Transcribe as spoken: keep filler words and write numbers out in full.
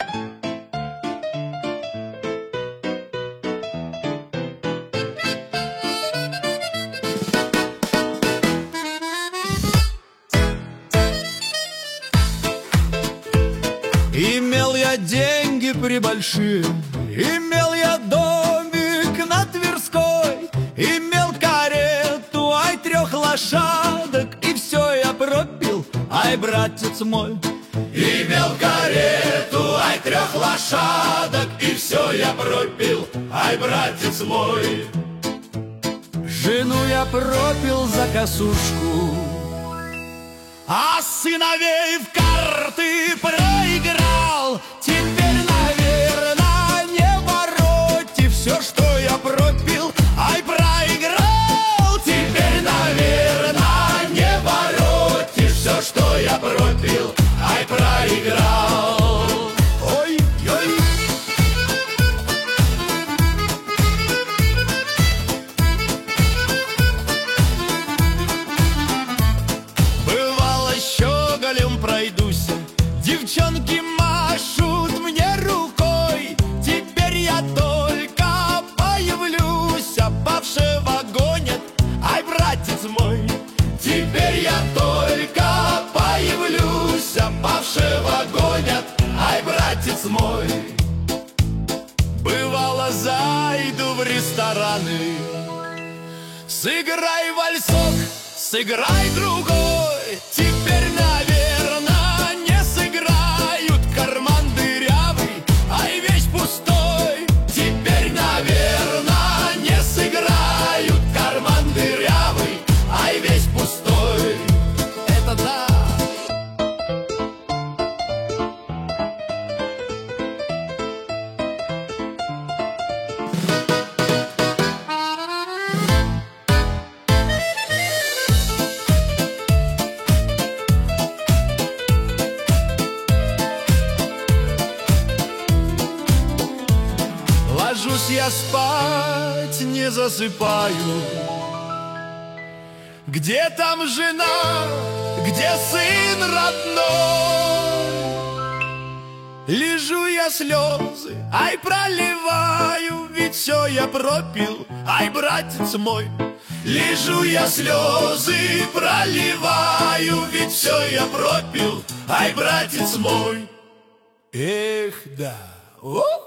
Имел я деньги прибольшие, имел я домик на Тверской, имел карету, ай, трех лошадок, и все я пропил, ай, братец мой. Имел карету, ай, трех лошадок, и все я пропил, ай, братец мой. Жену я пропил за косушку, а сыновей в карты проиграл. Теперь, наверное, не воротит все, что я пропил, ай, проиграл. Теперь, наверное, не воротит все, что я пропил, ай, проиграл. Ой, ой. Пройдусь, девчонки машут мне рукой. Теперь я только появлюсь, а павшего гонят, ай, братец мой. Теперь я только появлюсь, а павшего гонят, ай, братец мой. Бывало, зайду в рестораны, сыграй вальсок, сыграй другой. Теперь, наверное, ложусь я спать, не засыпаю. Где там жена, где сын родной? Лежу я, слезы, ай, проливаю, ведь все я пропил, ай, братец мой. Лежу я, слезы проливаю, ведь все я пропил, ай, братец мой. Эх, да, о!